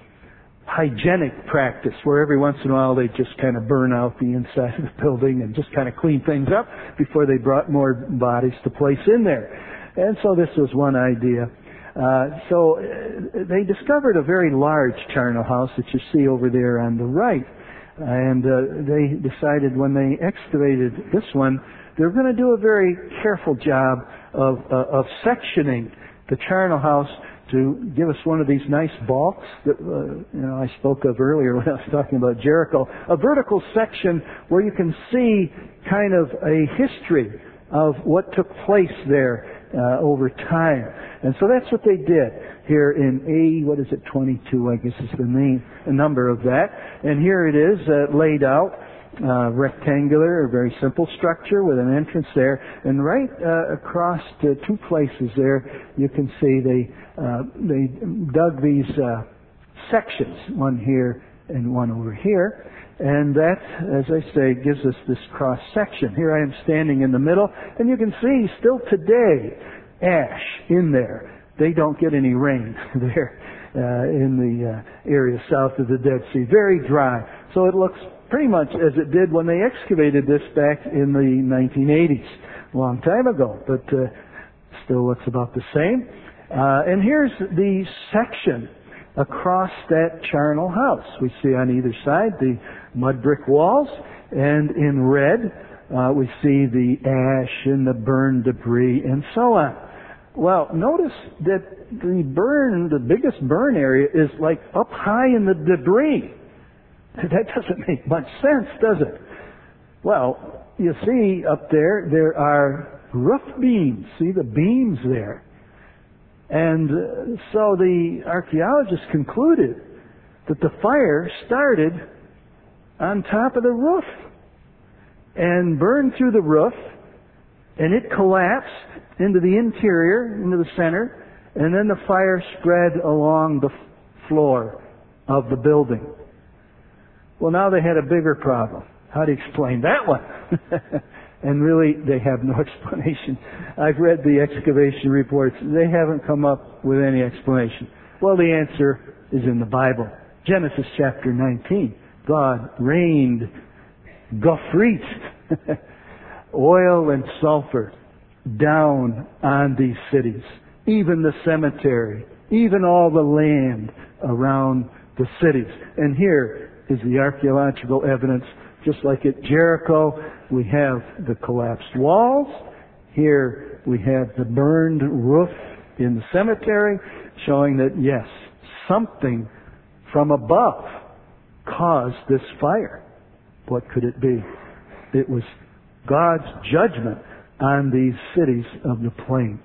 hygienic practice where every once in a while they just kind of burn out the inside of the building and just kind of clean things up before they brought more bodies to place in there. And so this was one idea. Uh, so they discovered a very large charnel house that you see over there on the right. And uh, they decided when they excavated this one, they were going to do a very careful job of, uh, of sectioning the charnel house to give us one of these nice balks that uh, you know I spoke of earlier when I was talking about Jericho. A vertical section where you can see kind of a history of what took place there uh, over time. And so that's what they did here in A, what is it, twenty-two, I guess is the name, the number of that. And here it is uh, laid out. Uh, rectangular, a very simple structure with an entrance there, and right uh, across to two places there, you can see they uh, they dug these uh, sections, one here and one over here, and that, as I say, gives us this cross section. Here I am standing in the middle, and you can see still today ash in there. They don't get any rain there uh, in the uh, area south of the Dead Sea. Very dry, so it looks pretty much as it did when they excavated this back in the nineteen eighties, a long time ago, but uh, still looks about the same. Uh, and here's the section across that charnel house. We see on either side the mud brick walls, and in red uh, we see the ash and the burned debris and so on. Well, notice that the burn, the biggest burn area is like up high in the debris. That doesn't make much sense, does it? Well, you see up there, there are roof beams. See the beams there? And uh, so the archaeologists concluded that the fire started on top of the roof and burned through the roof, and it collapsed into the interior, into the center, and then the fire spread along the f- floor of the building. Well, now they had a bigger problem. How do you explain that one? And really, they have no explanation. I've read the excavation reports. They haven't come up with any explanation. Well, the answer is in the Bible. Genesis chapter nineteen. God rained gofrit, oil and sulfur, down on these cities, even the cemetery even all the land around the cities. And here is the archaeological evidence. Just like at Jericho, we have the collapsed walls. Here we have the burned roof in the cemetery, showing that, yes, something from above caused this fire. What could it be? It was God's judgment on these cities of the plain.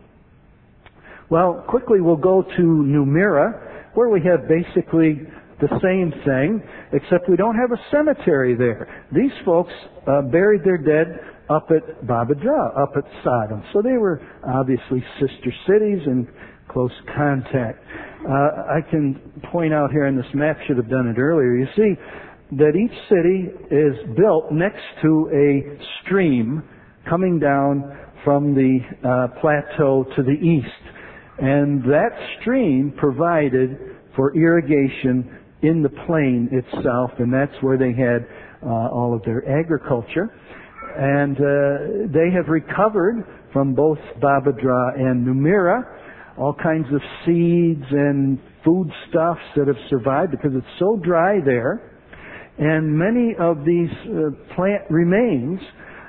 Well, quickly we'll go to Numirah, where we have basically the same thing, except we don't have a cemetery there. These folks uh, buried their dead up at Baba Drah, up at Sodom. So they were obviously sister cities in close contact. Uh, I can point out here on this map, should have done it earlier, you see that each city is built next to a stream coming down from the uh, plateau to the east. And that stream provided for irrigation in the plain itself, and that's where they had uh, all of their agriculture. And uh, they have recovered from both Baba Drah and Numirah all kinds of seeds and foodstuffs that have survived because it's so dry there. And many of these uh, plant remains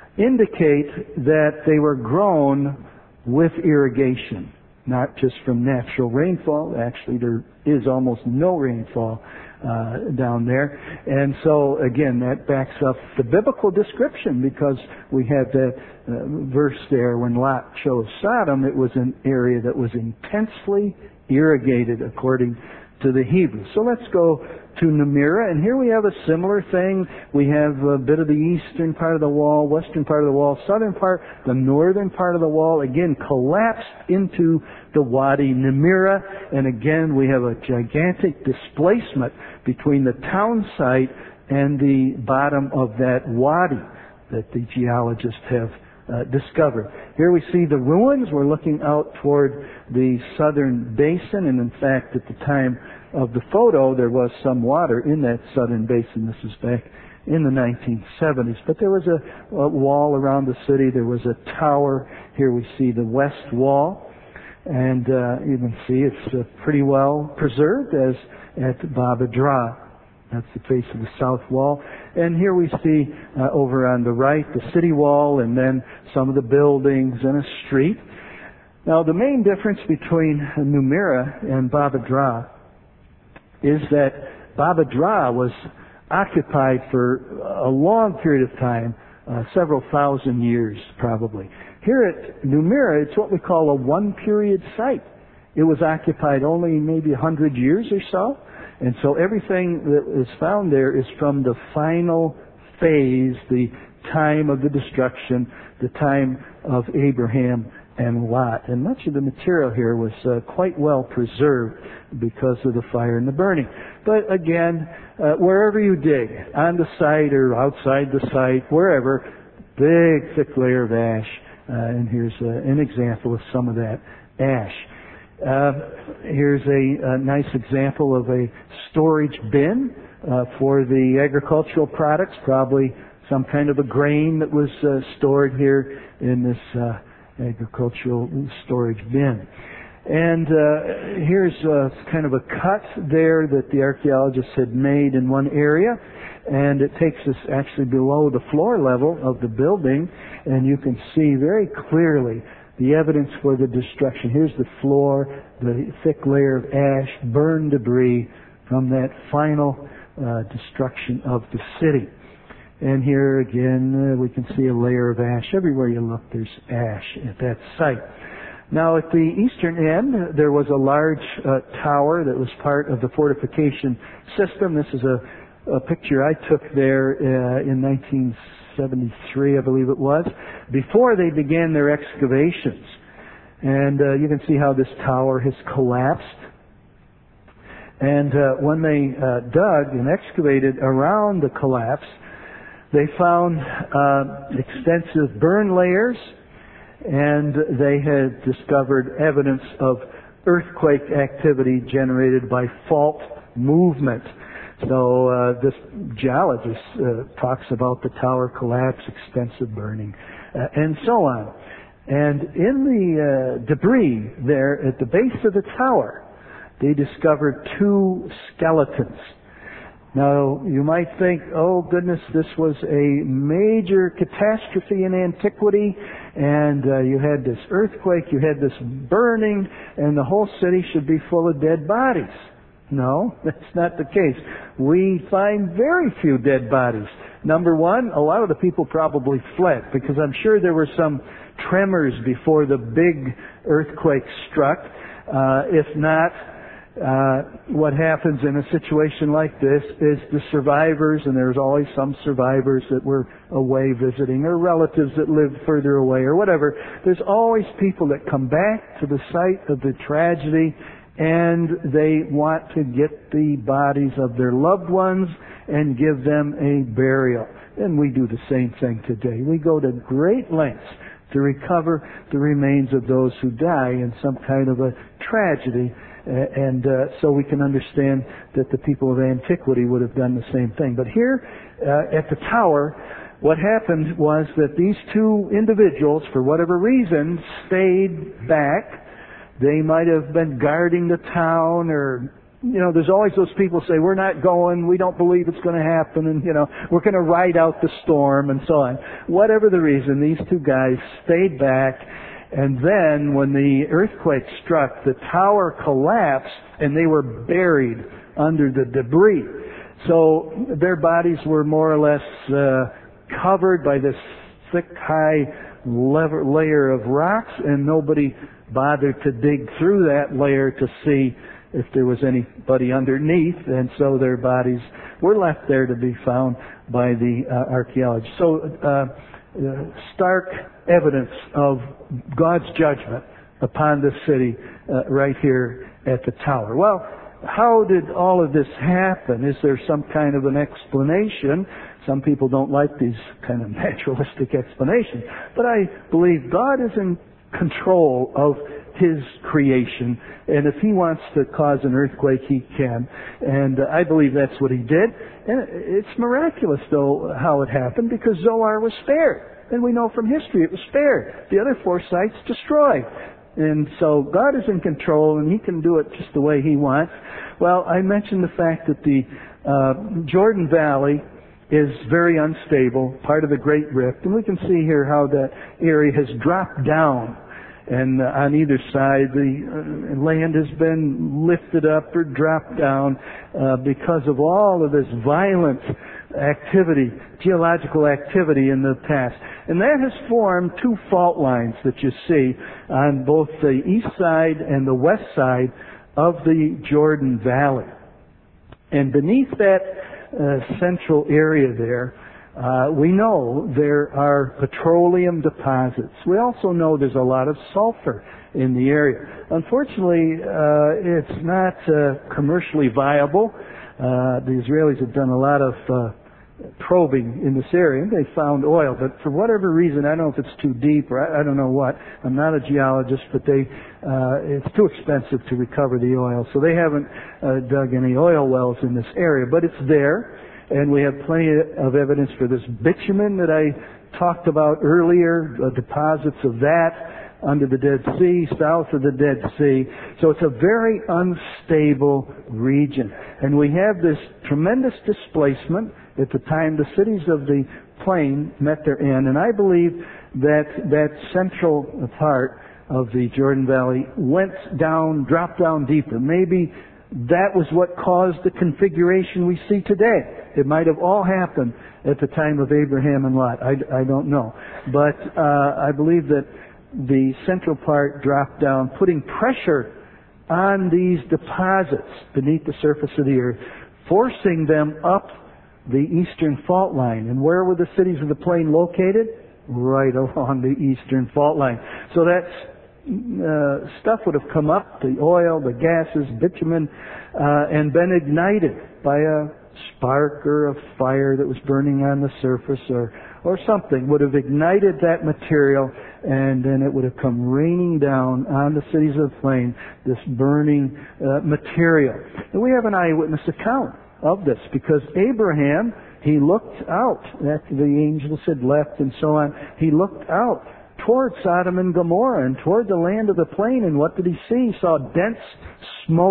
indicate that they were grown with irrigation, not just from natural rainfall. Actually, there is almost no rainfall uh, down there. And so, again, that backs up the biblical description, because we have that uh, verse there when Lot chose Sodom. It was an area that was intensely irrigated according to the Hebrews. So let's go to Numirah, and here we have a similar thing. We have a bit of the eastern part of the wall, western part of the wall, southern part, the northern part of the wall, again collapsed into the Wadi Numirah, and again we have a gigantic displacement between the town site and the bottom of that wadi that the geologists have uh, discovered. Here we see the ruins. We're looking out toward the southern basin, and in fact at the time of the photo there was some water in that southern basin. This is back in the nineteen seventies. But there was a, a wall around the city. There was a tower. Here we see the west wall, and uh, you can see it's uh, pretty well preserved as at Baba Drah. That's the face of the south wall. And here we see uh, over on the right the city wall, and then some of the buildings and a street. Now the main difference between Numirah and Baba Drah is that Baba Drah was occupied for a long period of time, uh, several thousand years probably. Here at Numirah, it's what we call a one-period site. It was occupied only maybe a hundred years or so, and so everything that is found there is from the final phase, the time of the destruction, the time of Abraham and Lot. And much of the material here was uh, quite well preserved because of the fire and the burning. But again, uh, wherever you dig, on the site or outside the site, wherever, big thick layer of ash. Uh, and here's uh, an example of some of that ash. Uh, here's a, a nice example of a storage bin uh, for the agricultural products, probably some kind of a grain that was uh, stored here in this uh, agricultural storage bin. And uh, here's uh, kind of a cut there that the archaeologists had made in one area, and it takes us actually below the floor level of the building, and you can see very clearly the evidence for the destruction. Here's the floor, the thick layer of ash, burned debris from that final uh, destruction of the city. And here again, uh, we can see a layer of ash. Everywhere you look, there's ash at that site. Now, at the eastern end, there was a large uh, tower that was part of the fortification system. This is a, a picture I took there uh, in nineteen seventy-three, I believe it was, before they began their excavations. And uh, you can see how this tower has collapsed. And uh, when they uh, dug and excavated around the collapse, they found uh, extensive burn layers, and they had discovered evidence of earthquake activity generated by fault movement. So uh, this geologist uh, talks about the tower collapse, extensive burning, uh, and so on. And in the uh, debris there at the base of the tower, they discovered two skeletons. Now, you might think, oh goodness, this was a major catastrophe in antiquity, and uh, you had this earthquake, you had this burning, and the whole city should be full of dead bodies. No, that's not the case. We find very few dead bodies. Number one, a lot of the people probably fled, because I'm sure there were some tremors before the big earthquake struck. Uh, if not, Uh, what happens in a situation like this is the survivors, and there's always some survivors that were away visiting, or relatives that lived further away, or whatever. There's always people that come back to the site of the tragedy, and they want to get the bodies of their loved ones and give them a burial. And we do the same thing today. We go to great lengths to recover the remains of those who die in some kind of a tragedy. And uh, so we can understand that the people of antiquity would have done the same thing. But here uh, at the tower, what happened was that these two individuals, for whatever reason, stayed back. They might have been guarding the town, or, you know, there's always those people who say, we're not going, we don't believe it's going to happen, and, you know, we're going to ride out the storm, and so on. Whatever the reason, these two guys stayed back. And then when the earthquake struck, the tower collapsed and they were buried under the debris. So their bodies were more or less uh, covered by this thick, high lever, layer of rocks, and nobody bothered to dig through that layer to see if there was anybody underneath. And so their bodies were left there to be found by the uh, archaeologists. So uh, uh, stark evidence of God's judgment upon this city uh, right here at the tower. Well, how did all of this happen? Is there some kind of an explanation? Some people don't like these kind of naturalistic explanations, but I believe God is in control of His creation, and if He wants to cause an earthquake, He can. And uh, I believe that's what He did. And it's miraculous, though, how it happened, because Zoar was spared. And we know from history it was spared. The other four sites destroyed. And so God is in control, and He can do it just the way He wants. Well, I mentioned the fact that the uh, Jordan Valley is very unstable, part of the Great Rift. And we can see here how that area has dropped down. And uh, on either side, the uh, land has been lifted up or dropped down uh, because of all of this violent activity, geological activity in the past. And that has formed two fault lines that you see on both the east side and the west side of the Jordan Valley. And beneath that uh, central area there, Uh, we know there are petroleum deposits. We also know there's a lot of sulfur in the area. Unfortunately, uh, it's not uh, commercially viable. Uh, the Israelis have done a lot of uh, probing in this area, and they found oil. But for whatever reason, I don't know if it's too deep or I, I don't know what. I'm not a geologist, but they uh, it's too expensive to recover the oil, so they haven't uh, dug any oil wells in this area. But it's there. And we have plenty of evidence for this bitumen that I talked about earlier, uh, deposits of that under the Dead Sea, south of the Dead Sea. So it's a very unstable region. And we have this tremendous displacement at the time the cities of the plain met their end. And I believe that that central part of the Jordan Valley went down, dropped down deeper. Maybe that was what caused the configuration we see today. It might have all happened at the time of Abraham and Lot. I, I don't know. But uh, I believe that the central part dropped down, putting pressure on these deposits beneath the surface of the earth, forcing them up the eastern fault line. And where were the cities of the plain located? Right along the eastern fault line. So that's Uh, stuff would have come up, the oil, the gases, bitumen, uh, and been ignited by a spark or a fire that was burning on the surface, or, or something would have ignited that material, and then it would have come raining down on the cities of the plain, this burning uh, material. And we have an eyewitness account of this, because Abraham, he looked out after the angels had left and so on. He looked out toward Sodom and Gomorrah and toward the land of the plain, and what did he see? He saw dense smoke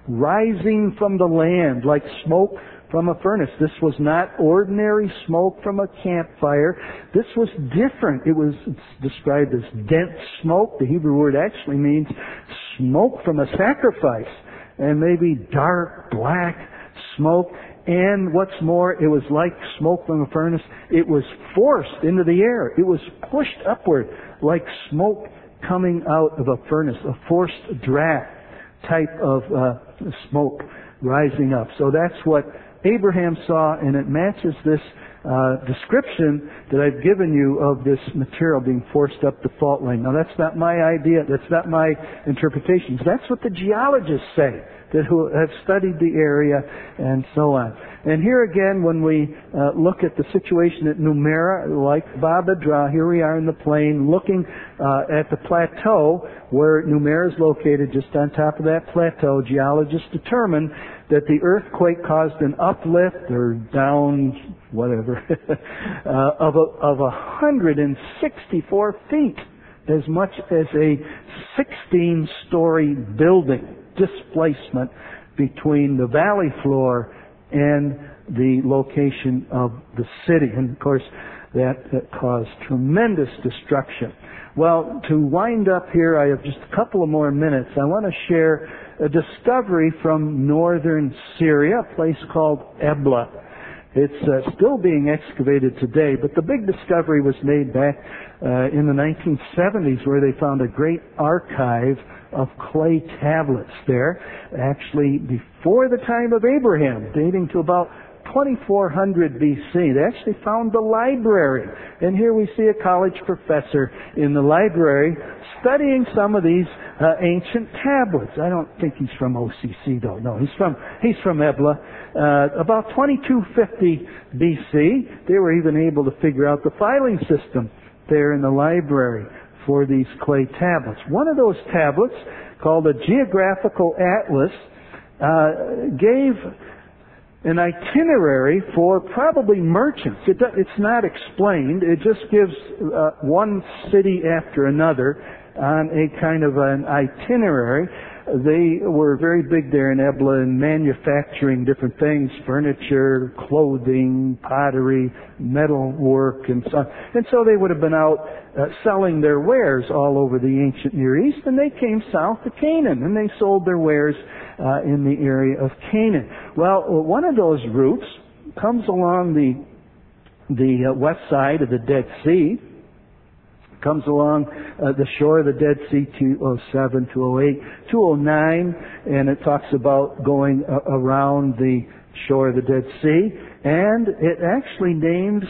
rising from the land like smoke from a furnace. This was not ordinary smoke from a campfire. This was different. It was described as dense smoke. The Hebrew word actually means smoke from a sacrifice. And maybe dark, black smoke. And what's more, it was like smoke from a furnace. It was forced into the air. It was pushed upward like smoke coming out of a furnace, a forced draft type of uh, smoke rising up. So that's what Abraham saw, and it matches this uh, description that I've given you of this material being forced up the fault line. Now that's not my idea. That's not my interpretations. That's what the geologists say, that who have studied the area and so on. And here again, when we uh, look at the situation at Numera, like Baba Dra, here we are in the plain looking uh, at the plateau where Numera is located. Just on top of that plateau, geologists determined that the earthquake caused an uplift or down, whatever, uh, of a, of one hundred sixty-four feet, as much as a sixteen-story building displacement between the valley floor and the location of the city. And of course, that, that caused tremendous destruction. Well, to wind up here, I have just a couple of more minutes. I want to share a discovery from northern Syria, a place called Ebla. It's uh, still being excavated today, but the big discovery was made back uh, in the nineteen seventies, where they found a great archive of clay tablets there, actually before the time of Abraham, dating to about twenty-four hundred B C. They actually found the library. And here we see a college professor in the library studying some of these uh, ancient tablets. I don't think he's from O C C though. No, he's from he's from Ebla. Uh, about twenty-two fifty B C, they were even able to figure out the filing system there in the library for these clay tablets. One of those tablets, called a Geographical Atlas, uh, gave an itinerary for probably merchants. It do, it's not explained. It just gives uh, one city after another on a kind of an itinerary. They were very big there in Ebla in manufacturing different things, furniture, clothing, pottery, metal work, and so on. And so they would have been out uh, selling their wares all over the ancient Near East, and they came south to Canaan, and they sold their wares uh, in the area of Canaan. Well, one of those routes comes along the the uh, west side of the Dead Sea, comes along uh, the shore of the Dead Sea, two oh seven, two oh eight, two oh nine, and it talks about going uh, around the shore of the Dead Sea, and it actually names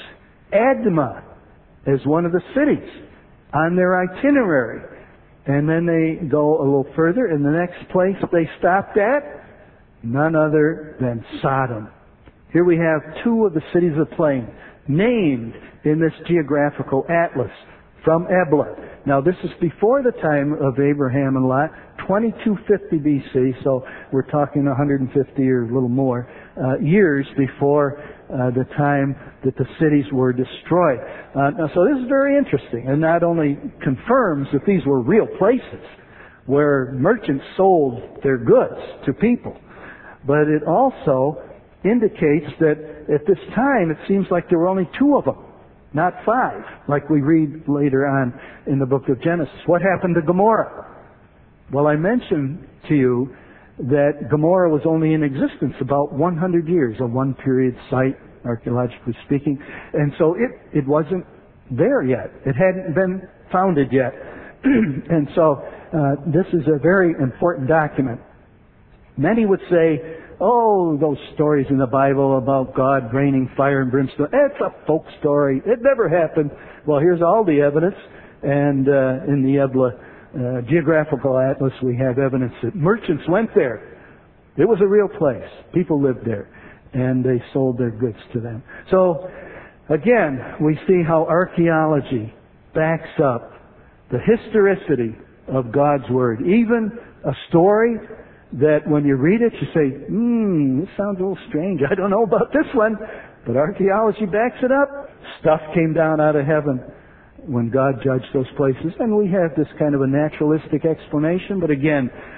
Admah as one of the cities on their itinerary. And then they go a little further, and the next place they stopped at, none other than Sodom. Here we have two of the cities of the plain named in this geographical atlas from Ebla. Now this is before the time of Abraham and Lot, twenty-two fifty B C, so we're talking one hundred fifty or a little more uh, years before uh, the time that the cities were destroyed. Uh, now, so this is very interesting, and not only confirms that these were real places where merchants sold their goods to people, but it also indicates that at this time it seems like there were only two of them, not five, like we read later on in the book of Genesis. What happened to Gomorrah? Well, I mentioned to you that Gomorrah was only in existence about one hundred years, a one-period site, archaeologically speaking, and so it, it wasn't there yet. It hadn't been founded yet. And so uh, this is a very important document. Many would say, oh, those stories in the Bible about God raining fire and brimstone, it's a folk story. It never happened. Well, here's all the evidence. And uh, in the Ebla uh, Geographical Atlas, we have evidence that merchants went there. It was a real place. People lived there. And they sold their goods to them. So, again, we see how archaeology backs up the historicity of God's Word. Even a story that when you read it, you say, hmm, this sounds a little strange. I don't know about this one. But archaeology backs it up. Stuff came down out of heaven when God judged those places. And we have this kind of a naturalistic explanation. But again,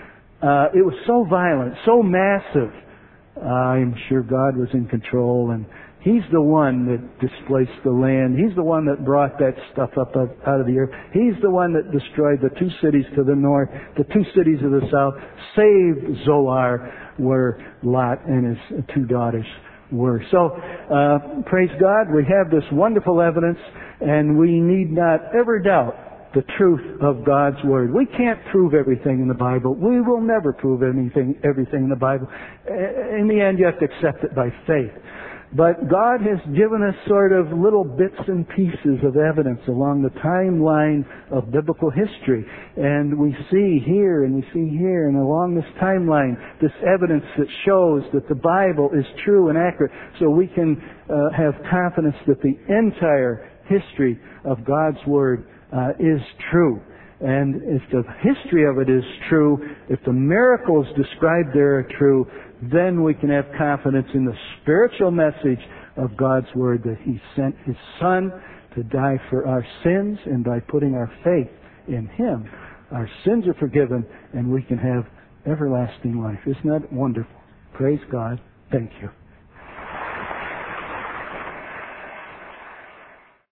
uh, it was so violent, so massive. I'm sure God was in control, and He's the one that displaced the land. He's the one that brought that stuff up out of the earth. He's the one that destroyed the two cities to the north, the two cities of the south, saved Zoar, where Lot and his two daughters were. So, uh, praise God, we have this wonderful evidence, and we need not ever doubt the truth of God's Word. We can't prove everything in the Bible. We will never prove anything, everything in the Bible. In the end, you have to accept it by faith. But God has given us sort of little bits and pieces of evidence along the timeline of biblical history. And we see here and we see here and along this timeline this evidence that shows that the Bible is true and accurate. So we can uh, have confidence that the entire history of God's Word uh, is true. And if the history of it is true, if the miracles described there are true, then we can have confidence in the spiritual message of God's Word that He sent His Son to die for our sins, and by putting our faith in Him, our sins are forgiven and we can have everlasting life. Isn't that wonderful? Praise God. Thank you.